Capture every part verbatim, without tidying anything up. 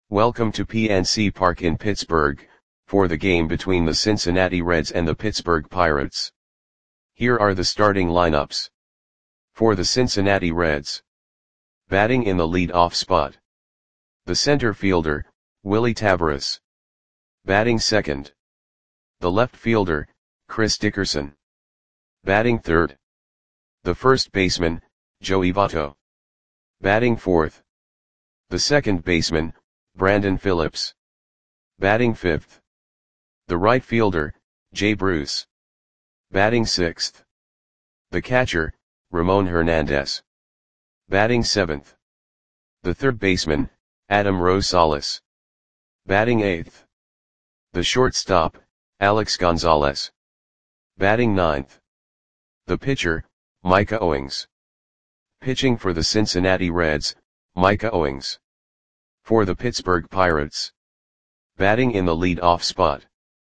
Welcome to P N C Park in Pittsburgh, for the game between the Cincinnati Reds and the Pittsburgh Pirates. Here are the starting lineups. For the Cincinnati Reds. Batting in the lead-off spot. The center fielder, Willie Taveras. Batting second. The left fielder, Chris Dickerson. Batting third. The first baseman, Joey Votto. Batting fourth. The second baseman, Brandon Phillips. Batting fifth. The right fielder, Jay Bruce. Batting sixth. The catcher, Ramon Hernandez. Batting seventh. The third baseman, Adam Rosales. Batting eighth. The shortstop, Alex Gonzalez. Batting ninth. The pitcher, Micah Owings. Pitching for the Cincinnati Reds, Micah Owings. For the Pittsburgh Pirates. Batting in the lead-off spot.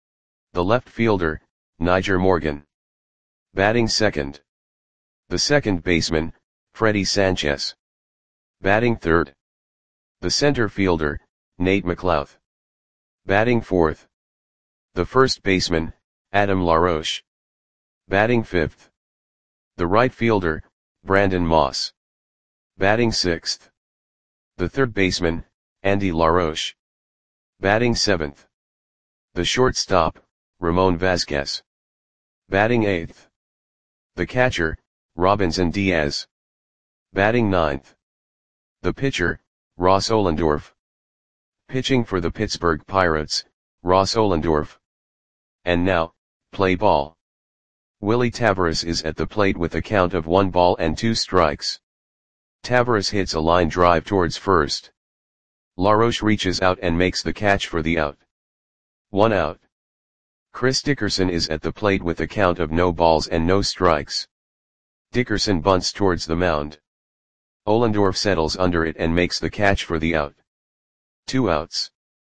The left fielder, Nyjer Morgan. Batting second. The second baseman, Freddie Sanchez. Batting third. The center fielder, Nate McLouth. Batting fourth. The first baseman, Adam LaRoche. Batting fifth. The right fielder, Brandon Moss. Batting sixth. The third baseman, Andy LaRoche. Batting seventh. The shortstop, Ramon Vasquez. Batting eighth. The catcher, Robinson Diaz. Batting ninth. The pitcher, Ross Ohlendorf. Pitching for the Pittsburgh Pirates, Ross Ohlendorf. And now, play ball. Willie Taveras is at the plate with a count of one ball and two strikes. Taveras hits a line drive towards first. LaRoche reaches out and makes the catch for the out. One out. Chris Dickerson is at the plate with a count of no balls and no strikes. Dickerson bunts towards the mound. Ohlendorf settles under it and makes the catch for the out. Two outs.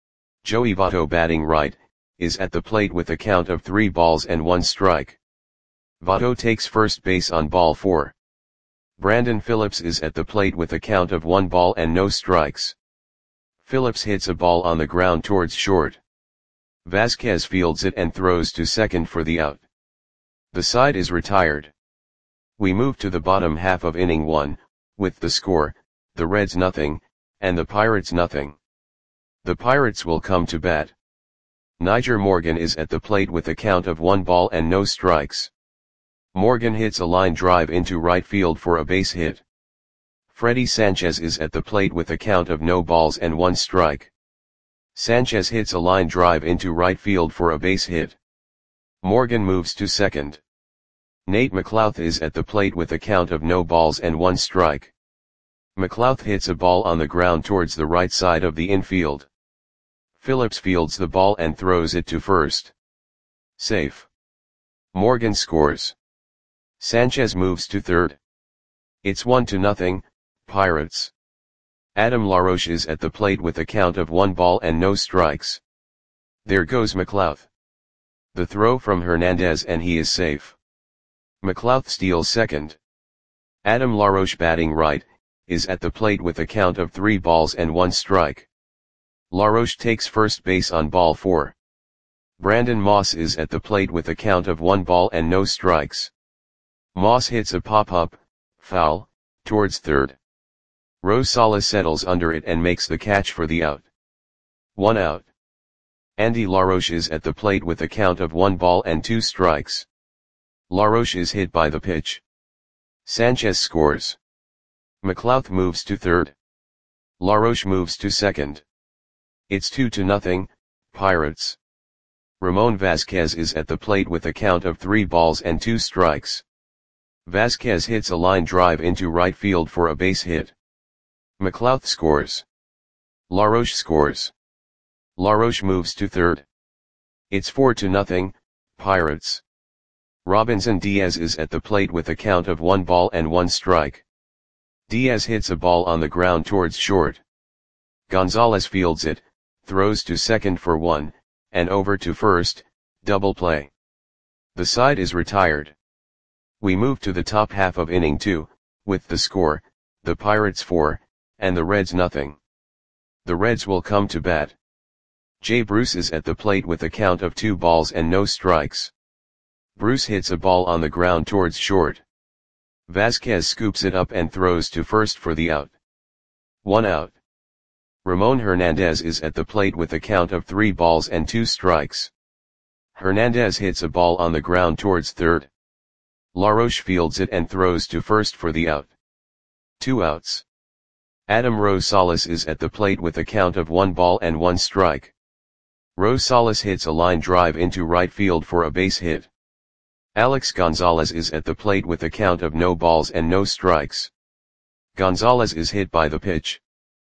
Joey Votto, batting right, is at the plate with a count of three balls and one strike. Votto takes first base on ball four. Brandon Phillips is at the plate with a count of one ball and no strikes. Phillips hits a ball on the ground towards short. Vasquez fields it and throws to second for the out. The side is retired. We move to the bottom half of inning one, with the score, the Reds nothing, and the Pirates nothing. The Pirates will come to bat. Nyjer Morgan is at the plate with a count of one ball and no strikes. Morgan hits a line drive into right field for a base hit. Freddie Sanchez is at the plate with a count of no balls and one strike. Sanchez hits a line drive into right field for a base hit. Morgan moves to second. Nate McLouth is at the plate with a count of no balls and one strike. McLouth hits a ball on the ground towards the right side of the infield. Phillips fields the ball and throws it to first. Safe. Morgan scores. Sanchez moves to third. It's one to nothing, Pirates. Adam LaRoche is at the plate with a count of one ball and no strikes. There goes McLouth. The throw from Hernandez and he is safe. McLouth steals second. Adam LaRoche, batting right, is at the plate with a count of three balls and one strike. LaRoche takes first base on ball four. Brandon Moss is at the plate with a count of one ball and no strikes. Moss hits a pop-up, foul, towards third. Rosales settles under it and makes the catch for the out. One out. Andy LaRoche is at the plate with a count of one ball and two strikes. LaRoche is hit by the pitch. Sanchez scores. McLouth moves to third. LaRoche moves to second. It's two to nothing, Pirates. Ramon Vasquez is at the plate with a count of three balls and two strikes. Vasquez hits a line drive into right field for a base hit. McLouth scores. LaRoche scores. LaRoche moves to third. It's four to nothing, Pirates. Robinson Diaz is at the plate with a count of one ball and one strike. Diaz hits a ball on the ground towards short. Gonzalez fields it, throws to second for one, and over to first, double play. The side is retired. We move to the top half of inning two, with the score, the Pirates four, and the Reds nothing. The Reds will come to bat. Jay Bruce is at the plate with a count of two balls and no strikes. Bruce hits a ball on the ground towards short. Vasquez scoops it up and throws to first for the out. One out. Ramon Hernandez is at the plate with a count of three balls and two strikes. Hernandez hits a ball on the ground towards third. LaRoche fields it and throws to first for the out. Two outs. Adam Rosales is at the plate with a count of one ball and one strike. Rosales hits a line drive into right field for a base hit. Alex Gonzalez is at the plate with a count of no balls and no strikes. Gonzalez is hit by the pitch.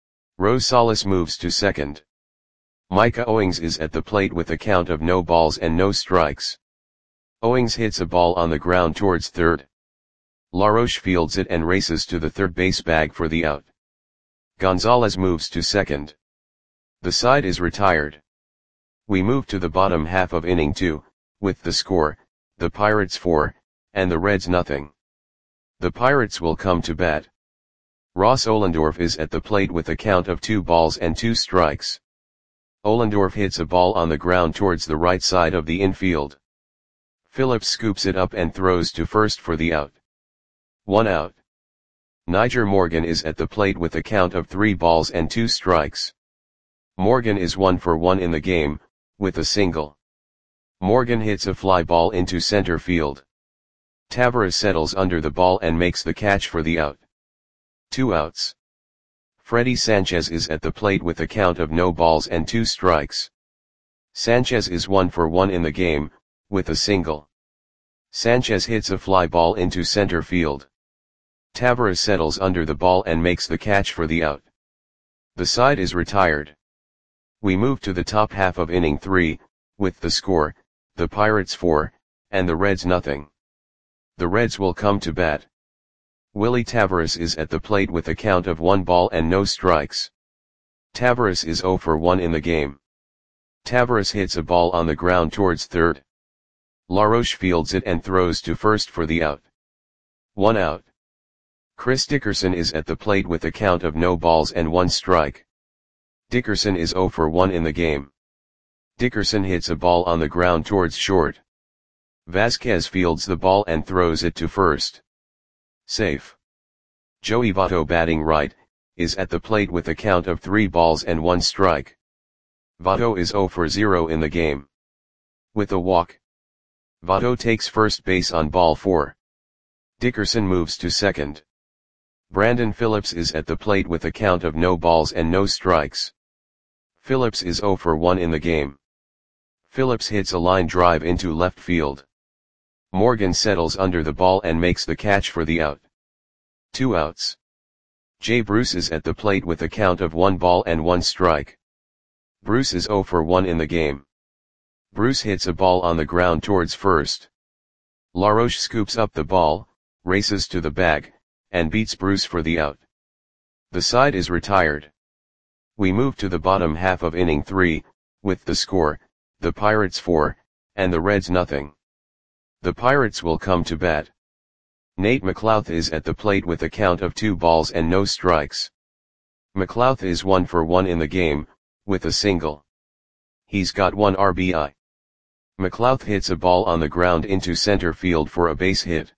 Rosales moves to second. Micah Owings is at the plate with a count of no balls and no strikes. Owings hits a ball on the ground towards third. LaRoche fields it and races to the third base bag for the out. Gonzalez moves to second. The side is retired. We move to the bottom half of inning two, with the score, the Pirates four, and the Reds nothing. The Pirates will come to bat. Ross Ohlendorf is at the plate with a count of two balls and two strikes. Ohlendorf hits a ball on the ground towards the right side of the infield. Phillips scoops it up and throws to first for the out. One out. Niger Morgan is at the plate with a count of three balls and two strikes. Morgan is one for one in the game, with a single. Morgan hits a fly ball into center field. Tavares settles under the ball and makes the catch for the out. Two outs. Freddie Sanchez is at the plate with a count of no balls and two strikes. Sanchez is one for one in the game, with a single. Sanchez hits a fly ball into center field. Tavares settles under the ball and makes the catch for the out. The side is retired. We move to the top half of inning three, with the score, the Pirates four, and the Reds nothing. The Reds will come to bat. Willie Tavares is at the plate with a count of one ball and no strikes. Tavares is zero for one in the game. Tavares hits a ball on the ground towards third. LaRoche fields it and throws to first for the out. One out. Chris Dickerson is at the plate with a count of no balls and one strike. Dickerson is zero for one in the game. Dickerson hits a ball on the ground towards short. Vasquez fields the ball and throws it to first. Safe. Joey Votto, batting right, is at the plate with a count of three balls and one strike. Votto is zero for zero in the game. With a walk. Votto takes first base on ball four. Dickerson moves to second. Brandon Phillips is at the plate with a count of no balls and no strikes. Phillips is zero for one in the game. Phillips hits a line drive into left field. Morgan settles under the ball and makes the catch for the out. Two outs. Jay Bruce is at the plate with a count of one ball and one strike. Bruce is zero for one in the game. Bruce hits a ball on the ground towards first. LaRoche scoops up the ball, races to the bag, and beats Bruce for the out. The side is retired. We move to the bottom half of inning three, with the score, the Pirates four, and the Reds nothing. The Pirates will come to bat. Nate McLouth is at the plate with a count of two balls and no strikes. McLouth is one for one in the game, with a single. He's got one R B I. McLouth hits a ball on the ground into center field for a base hit.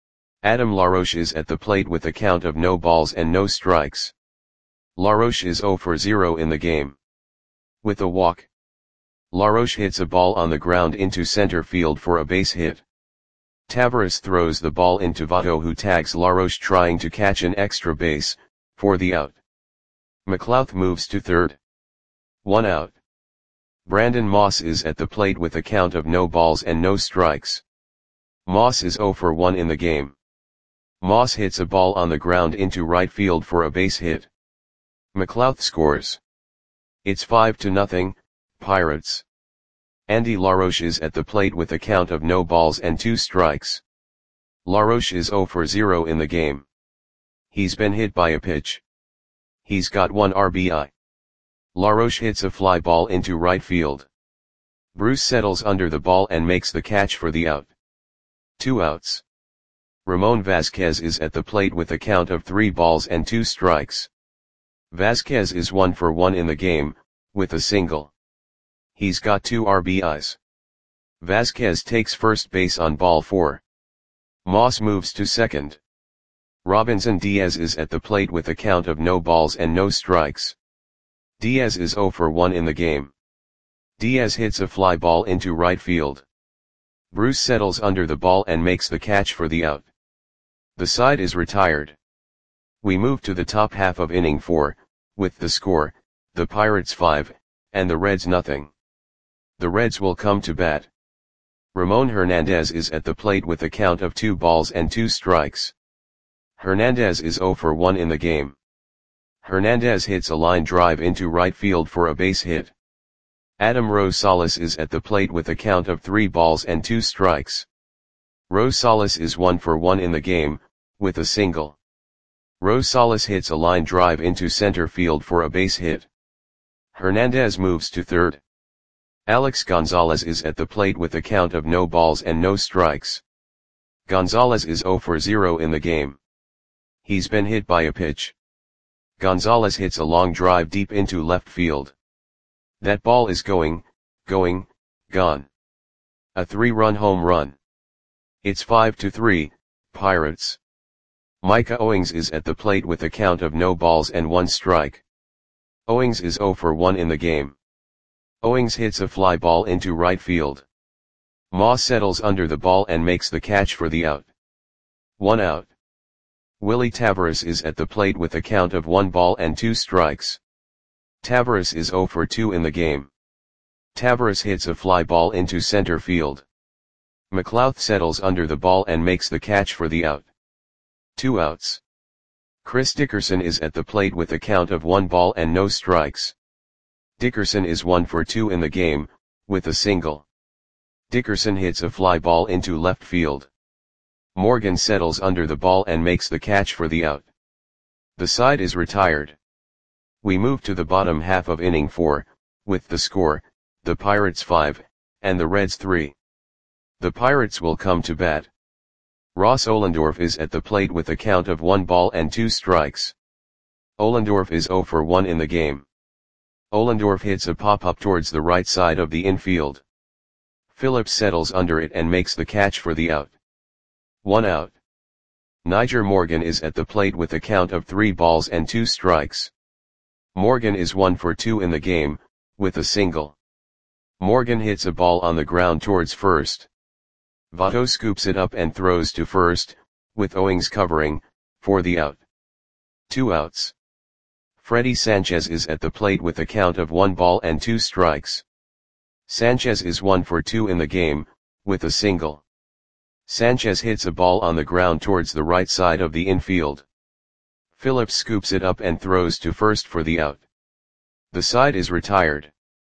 Adam LaRoche is at the plate with a count of no balls and no strikes. LaRoche is zero for zero in the game. With a walk. LaRoche hits a ball on the ground into center field for a base hit. Tavares throws the ball into Votto, who tags LaRoche trying to catch an extra base, for the out. McLouth moves to third. One out. Brandon Moss is at the plate with a count of no balls and no strikes. Moss is zero for one in the game. Moss hits a ball on the ground into right field for a base hit. McLouth scores. It's five to nothing, Pirates. Andy LaRoche is at the plate with a count of no balls and two strikes. LaRoche is zero for zero in the game. He's been hit by a pitch. He's got one R B I. LaRoche hits a fly ball into right field. Bruce settles under the ball and makes the catch for the out. Two outs. Ramon Vasquez is at the plate with a count of three balls and two strikes. Vasquez is one for one in the game, with a single. He's got two R B Is. Vasquez takes first base on ball four. Moss moves to second. Robinson Diaz is at the plate with a count of no balls and no strikes. Diaz is zero for one in the game. Diaz hits a fly ball into right field. Bruce settles under the ball and makes the catch for the out. The side is retired. We move to the top half of inning four, with the score, the Pirates five, and the Reds nothing. The Reds will come to bat. Ramon Hernandez is at the plate with a count of two balls and two strikes. Hernandez is zero for one in the game. Hernandez hits a line drive into right field for a base hit. Adam Rosales is at the plate with a count of three balls and two strikes. Rosales is one for one in the game, with a single. Rosales hits a line drive into center field for a base hit. Hernandez moves to third. Alex Gonzalez is at the plate with a count of no balls and no strikes. Gonzalez is zero for zero in the game. He's been hit by a pitch. Gonzalez hits a long drive deep into left field. That ball is going, going, gone. A three-run home run. It's five to three, Pirates. Micah Owings is at the plate with a count of no balls and one strike. Owings is zero for one in the game. Owings hits a fly ball into right field. Moss settles under the ball and makes the catch for the out. One out. Willie Taveras is at the plate with a count of one ball and two strikes. Taveras is zero for two in the game. Taveras hits a fly ball into center field. McLouth settles under the ball and makes the catch for the out. Two outs. Chris Dickerson is at the plate with a count of one ball and no strikes. Dickerson is one for two in the game, with a single. Dickerson hits a fly ball into left field. Morgan settles under the ball and makes the catch for the out. The side is retired. We move to the bottom half of inning four, with the score, the Pirates five, and the Reds three. The Pirates will come to bat. Ross Ohlendorf is at the plate with a count of one ball and two strikes. Ohlendorf is zero for one in the game. Ohlendorf hits a pop-up towards the right side of the infield. Phillips settles under it and makes the catch for the out. One out. Nyjer Morgan is at the plate with a count of three balls and two strikes. Morgan is one for two in the game, with a single. Morgan hits a ball on the ground towards first. Votto scoops it up and throws to first, with Owings covering, for the out. Two outs. Freddie Sanchez is at the plate with a count of one ball and two strikes. Sanchez is one for two in the game, with a single. Sanchez hits a ball on the ground towards the right side of the infield. Phillips scoops it up and throws to first for the out. The side is retired.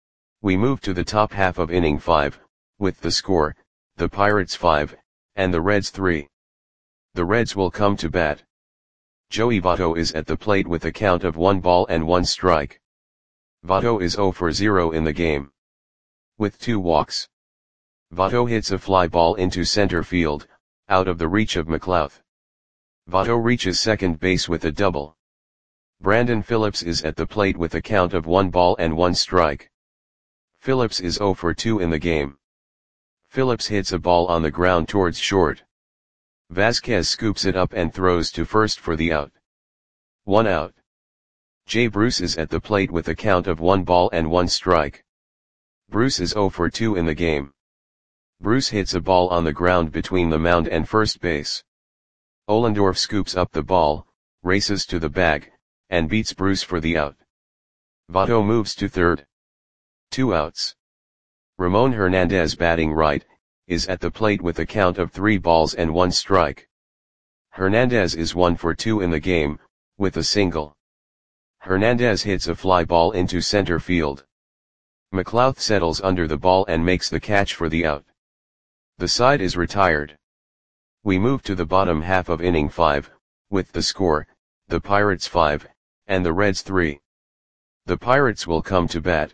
We move to the top half of inning five, with the score, the Pirates five, and the Reds three. The Reds will come to bat. Joey Votto is at the plate with a count of one ball and one strike. Votto is zero for zero in the game. With two walks. Votto hits a fly ball into center field, out of the reach of McLouth. Votto reaches second base with a double. Brandon Phillips is at the plate with a count of one ball and one strike. Phillips is zero for two in the game. Phillips hits a ball on the ground towards short. Vasquez scoops it up and throws to first for the out. One out. Jay Bruce is at the plate with a count of one ball and one strike. Bruce is zero for two in the game. Bruce hits a ball on the ground between the mound and first base. Ohlendorf scoops up the ball, races to the bag, and beats Bruce for the out. Votto moves to third. Two outs. Ramon Hernandez, batting right, is at the plate with a count of three balls and one strike. Hernandez is one for two in the game, with a single. Hernandez hits a fly ball into center field. McLouth settles under the ball and makes the catch for the out. The side is retired. We move to the bottom half of inning five, with the score, the Pirates five, and the Reds three. The Pirates will come to bat.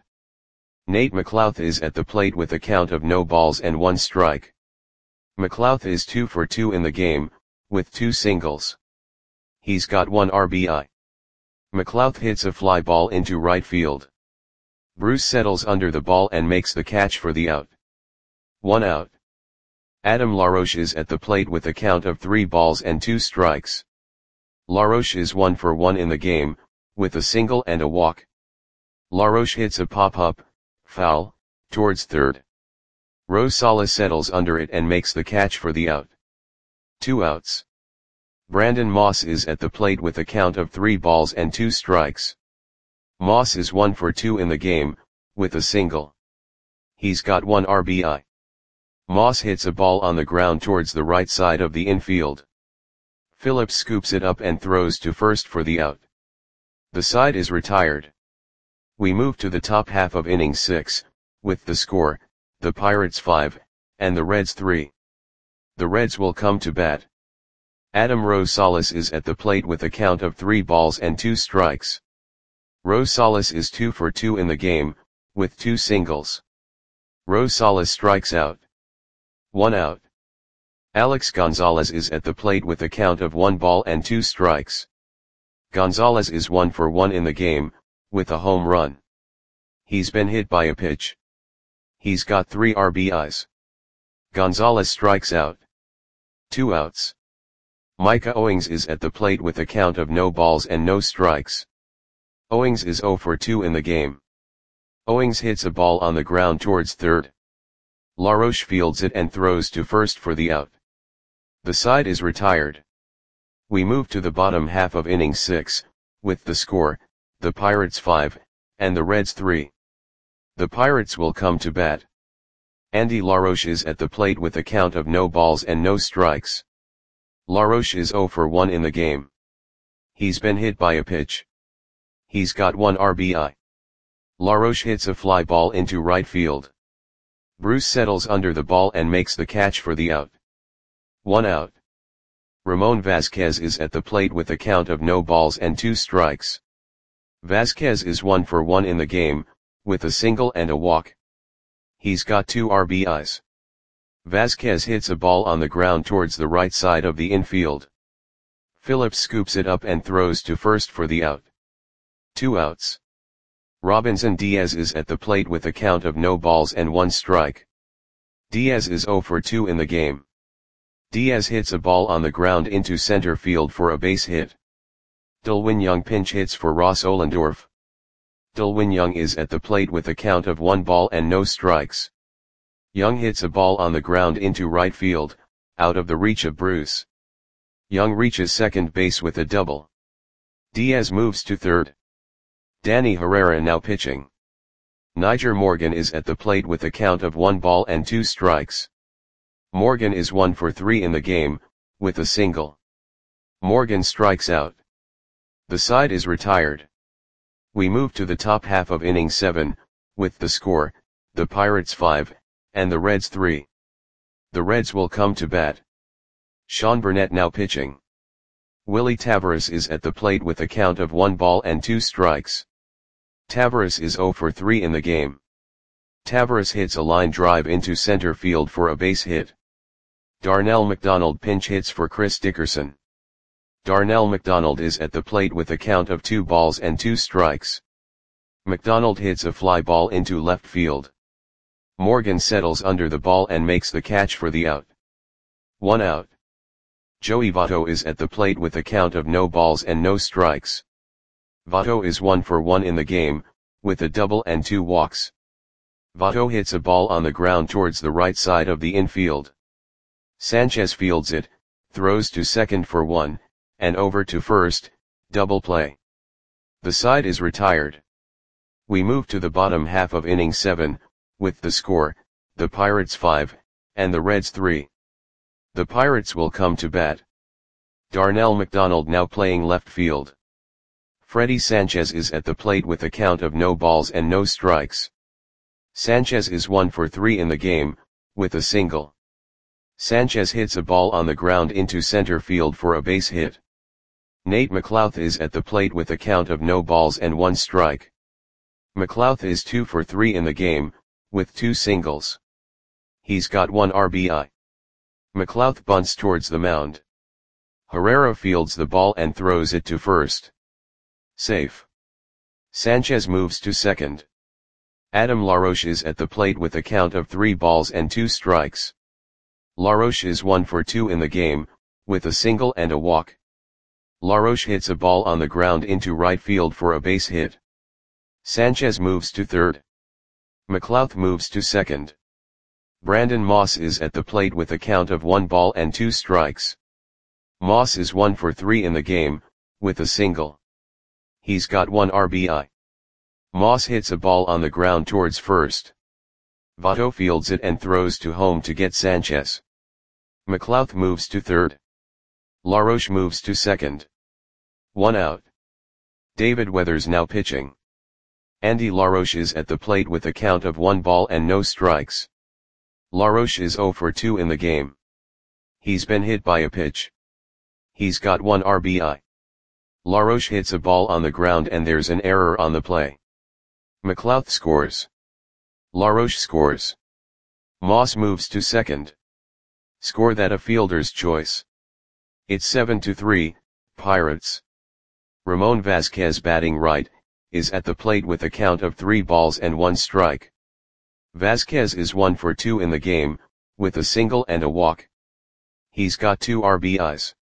Nate McLouth is at the plate with a count of no balls and one strike. McLouth is two for two in the game, with two singles. He's got one R B I. McLouth hits a fly ball into right field. Bruce settles under the ball and makes the catch for the out. One out. Adam LaRoche is at the plate with a count of three balls and two strikes. LaRoche is one for one in the game, with a single and a walk. LaRoche hits a pop-up, foul, towards third. Rosales settles under it and makes the catch for the out. Two outs. Brandon Moss is at the plate with a count of three balls and two strikes. Moss is one for two in the game, with a single. He's got one R B I. Moss hits a ball on the ground towards the right side of the infield. Phillips scoops it up and throws to first for the out. The side is retired. We move to the top half of inning six, with the score, the Pirates five, and the Reds three. The Reds will come to bat. Adam Rosales is at the plate with a count of three balls and two strikes. Rosales is two for two in the game, with two singles. Rosales strikes out. One out. Alex Gonzalez is at the plate with a count of one ball and two strikes. Gonzalez is one for one in the game, with a home run. He's been hit by a pitch. He's got three R B Is. Gonzalez strikes out. Two outs. Micah Owings is at the plate with a count of no balls and no strikes. Owings is zero for two in the game. Owings hits a ball on the ground towards third. LaRoche fields it and throws to first for the out. The side is retired. We move to the bottom half of inning six, with the score, the Pirates five, and the Reds three. The Pirates will come to bat. Andy LaRoche is at the plate with a count of no balls and no strikes. LaRoche is zero for one in the game. He's been hit by a pitch. He's got one R B I. LaRoche hits a fly ball into right field. Bruce settles under the ball and makes the catch for the out. One out. Ramon Vasquez is at the plate with a count of no balls and two strikes. Vasquez is one for one in the game, with a single and a walk. He's got two R B Is. Vasquez hits a ball on the ground towards the right side of the infield. Phillips scoops it up and throws to first for the out. Two outs. Robinson Diaz is at the plate with a count of no balls and one strike. Diaz is zero for two in the game. Diaz hits a ball on the ground into center field for a base hit. Delwin Young pinch hits for Ross Ohlendorf. Delwin Young is at the plate with a count of one ball and no strikes. Young hits a ball on the ground into right field, out of the reach of Bruce. Young reaches second base with a double. Diaz moves to third. Danny Herrera now pitching. Niger Morgan is at the plate with a count of one ball and two strikes. Morgan is one for three in the game, with a single. Morgan strikes out. The side is retired. We move to the top half of inning seven, with the score, the Pirates five, and the Reds three. The Reds will come to bat. Sean Burnett now pitching. Willie Tavares is at the plate with a count of one ball and two strikes. Tavares is zero for three in the game. Tavares hits a line drive into center field for a base hit. Darnell McDonald pinch hits for Chris Dickerson. Darnell McDonald is at the plate with a count of two balls and two strikes. McDonald hits a fly ball into left field. Morgan settles under the ball and makes the catch for the out. One out. Joey Votto is at the plate with a count of no balls and no strikes. Votto is one for one in the game, with a double and two walks. Votto hits a ball on the ground towards the right side of the infield. Sanchez fields it, throws to second for one, and over to first, double play. The side is retired. We move to the bottom half of inning seven, with the score, the Pirates five, and the Reds three. The Pirates will come to bat. Darnell McDonald now playing left field. Freddie Sanchez is at the plate with a count of no balls and no strikes. Sanchez is one for three in the game, with a single. Sanchez hits a ball on the ground into center field for a base hit. Nate McLouth is at the plate with a count of no balls and one strike. McLouth is two for three in the game, with two singles. He's got one R B I. McLouth bunts towards the mound. Herrera fields the ball and throws it to first. Safe. Sanchez moves to second. Adam Laroche is at the plate with a count of three balls and two strikes. Laroche is one for two in the game, with a single and a walk. Laroche hits a ball on the ground into right field for a base hit. Sanchez moves to third. McLouth moves to second. Brandon Moss is at the plate with a count of one ball and two strikes. Moss is one for three in the game, with a single. He's got one R B I. Moss hits a ball on the ground towards first. Votto fields it and throws to home to get Sanchez. McLouth moves to third. Laroche moves to second. One out. David Weathers now pitching. Andy Laroche is at the plate with a count of one ball and no strikes. Laroche is zero for two in the game. He's been hit by a pitch. He's got one R B I. Laroche hits a ball on the ground and there's an error on the play. McLouth scores. Laroche scores. Moss moves to second. Score that a fielder's choice. It's seven to three, Pirates. Ramon Vasquez, batting right, is at the plate with a count of three balls and one strike. Vasquez is one for two in the game, with a single and a walk. He's got two R B Is.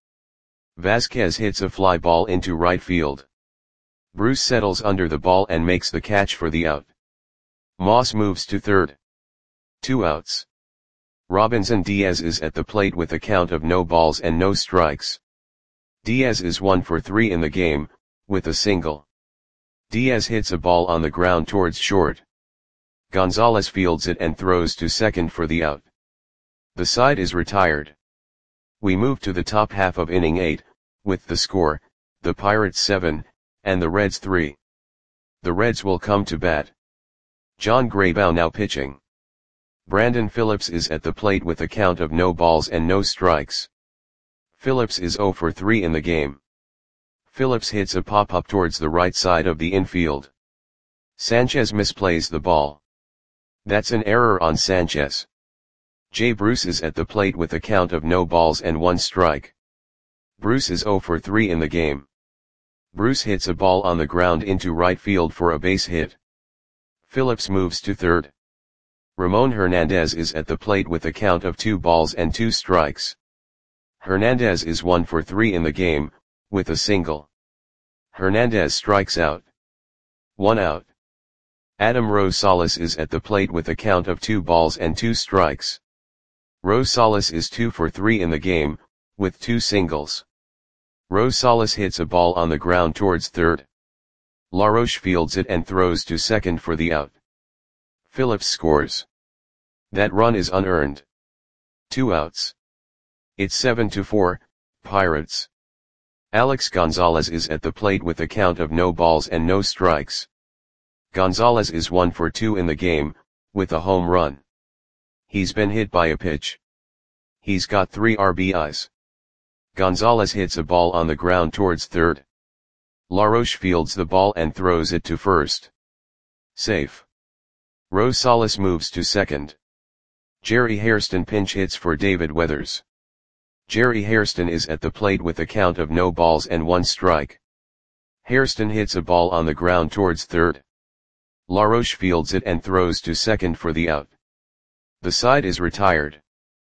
Vasquez hits a fly ball into right field. Bruce settles under the ball and makes the catch for the out. Moss moves to third. Two outs. Robinson Diaz is at the plate with a count of no balls and no strikes. Diaz is one for three in the game, with a single. Diaz hits a ball on the ground towards short. Gonzalez fields it and throws to second for the out. The side is retired. We move to the top half of inning eight, with the score, the Pirates seven, and the Reds three. The Reds will come to bat. John Graybow now pitching. Brandon Phillips is at the plate with a count of no balls and no strikes. Phillips is zero for three in the game. Phillips hits a pop-up towards the right side of the infield. Sanchez misplays the ball. That's an error on Sanchez. Jay Bruce is at the plate with a count of no balls and one strike. Bruce is zero for three in the game. Bruce hits a ball on the ground into right field for a base hit. Phillips moves to third. Ramon Hernandez is at the plate with a count of two balls and two strikes. Hernandez is one for three in the game, with a single. Hernandez strikes out. One out. Adam Rosales is at the plate with a count of two balls and two strikes. Rosales is two for three in the game, with two singles. Rosales hits a ball on the ground towards third. Laroche fields it and throws to second for the out. Phillips scores. That run is unearned. Two outs. It's seven to four, Pirates. Alex Gonzalez is at the plate with a count of no balls and no strikes. Gonzalez is one for two in the game, with a home run. He's been hit by a pitch. He's got three R B Is. Gonzalez hits a ball on the ground towards third. Laroche fields the ball and throws it to first. Safe. Rosales moves to second. Jerry Hairston pinch hits for David Weathers. Jerry Hairston is at the plate with a count of no balls and one strike. Hairston hits a ball on the ground towards third. Laroche fields it and throws to second for the out. The side is retired.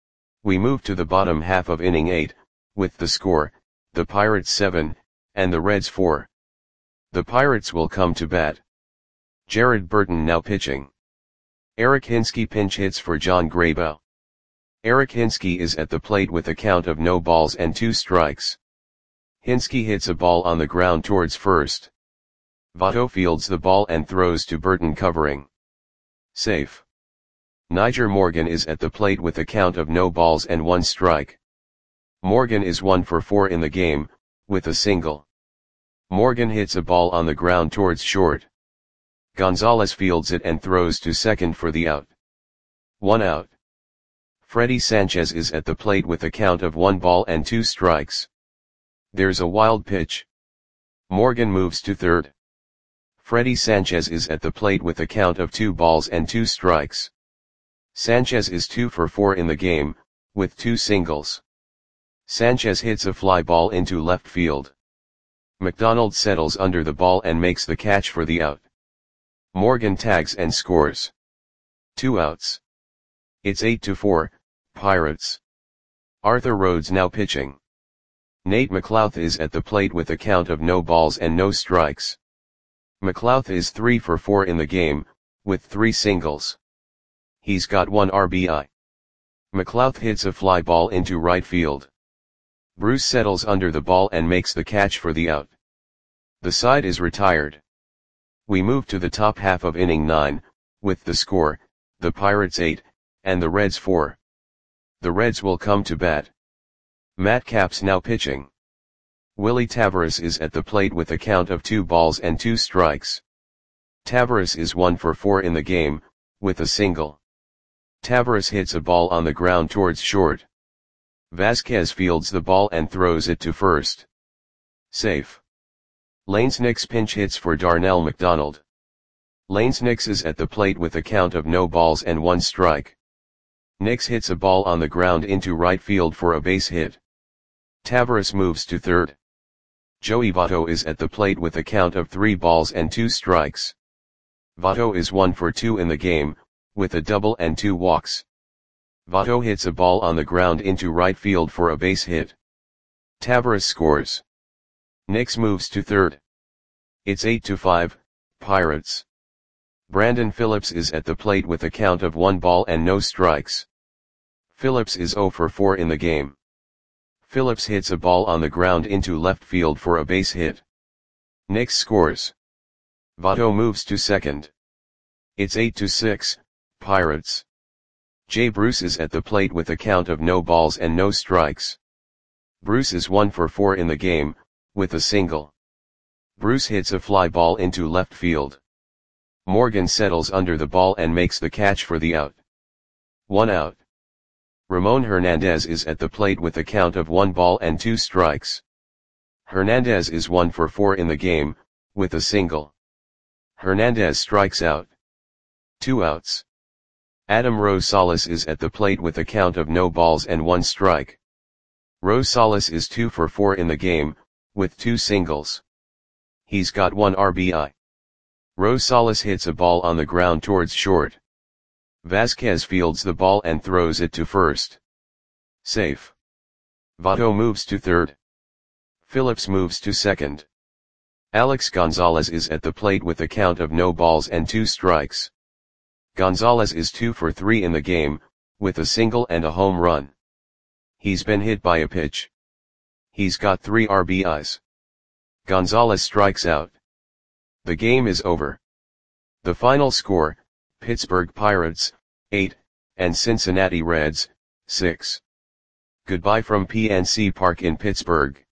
We move to the bottom half of inning eight, with the score, the Pirates seven, and the Reds four. The Pirates will come to bat. Jared Burton now pitching. Eric Hinske pinch hits for John Graybow. Eric Hinske is at the plate with a count of no balls and two strikes. Hinske hits a ball on the ground towards first. Votto fields the ball and throws to Burton covering. Safe. Niger Morgan is at the plate with a count of no balls and one strike. Morgan is one for four in the game, with a single. Morgan hits a ball on the ground towards short. Gonzalez fields it and throws to second for the out. One out. Freddie Sanchez is at the plate with a count of one ball and two strikes. There's a wild pitch. Morgan moves to third. Freddie Sanchez is at the plate with a count of two balls and two strikes. Sanchez is two for four in the game, with two singles. Sanchez hits a fly ball into left field. McDonald settles under the ball and makes the catch for the out. Morgan tags and scores. Two outs. It's eight to four, Pirates. Arthur Rhodes now pitching. Nate McLouth is at the plate with a count of no balls and no strikes. McLouth is three for four in the game, with three singles. He's got one R B I. McLouth hits a fly ball into right field. Bruce settles under the ball and makes the catch for the out. The side is retired. We move to the top half of inning nine, with the score, the Pirates eight, and the Reds four. The Reds will come to bat. Matt Capps now pitching. Willie Taveras is at the plate with a count of two balls and two strikes. Taveras is one for four in the game, with a single. Taveras hits a ball on the ground towards short. Vasquez fields the ball and throws it to first. Safe. Lanes Nix pinch hits for Darnell McDonald. Lanes Nix is at the plate with a count of no balls and one strike. Nix hits a ball on the ground into right field for a base hit. Taveras moves to third. Joey Votto is at the plate with a count of three balls and two strikes. Votto is one for two in the game, with a double and two walks. Votto hits a ball on the ground into right field for a base hit. Taveras scores. Nix moves to third. It's eight to five, Pirates. Brandon Phillips is at the plate with a count of one ball and no strikes. Phillips is zero for four in the game. Phillips hits a ball on the ground into left field for a base hit. Nix scores. Votto moves to second. It's eight to six, Pirates. Jay Bruce is at the plate with a count of no balls and no strikes. Bruce is one for four in the game, with a single. Bruce hits a fly ball into left field. Morgan settles under the ball and makes the catch for the out. One out. Ramon Hernandez is at the plate with a count of one ball and two strikes. Hernandez is one for four in the game, with a single. Hernandez strikes out. Two outs. Adam Rosales is at the plate with a count of no balls and one strike. Rosales is two for four in the game, with two singles. He's got one R B I. Rosales hits a ball on the ground towards short. Vasquez fields the ball and throws it to first. Safe. Votto moves to third. Phillips moves to second. Alex Gonzalez is at the plate with a count of no balls and two strikes. Gonzalez is two for three in the game, with a single and a home run. He's been hit by a pitch. He's got three R B Is. Gonzalez strikes out. The game is over. The final score, Pittsburgh Pirates, eight, and Cincinnati Reds, six. Goodbye from P N C Park in Pittsburgh.